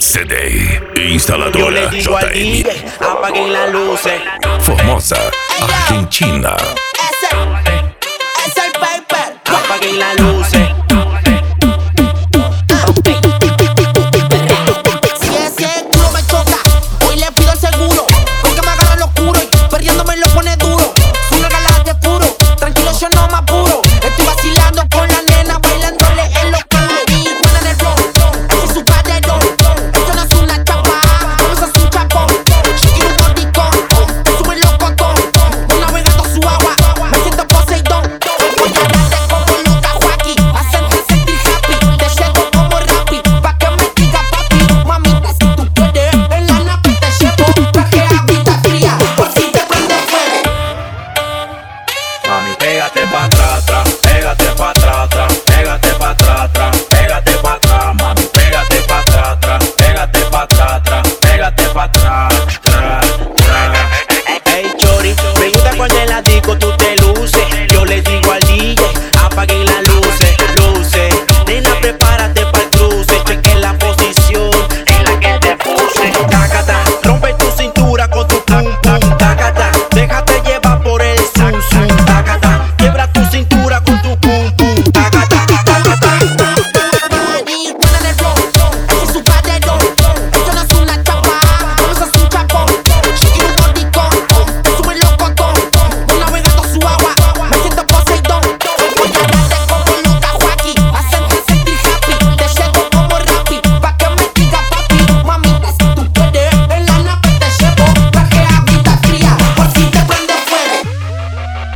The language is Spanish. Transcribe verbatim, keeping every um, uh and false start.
C D, Yo le instaladora digo al D J M. J, apaguen las luces. Formosa, Argentina. Ese, ese es el paper. Apaguen las luces.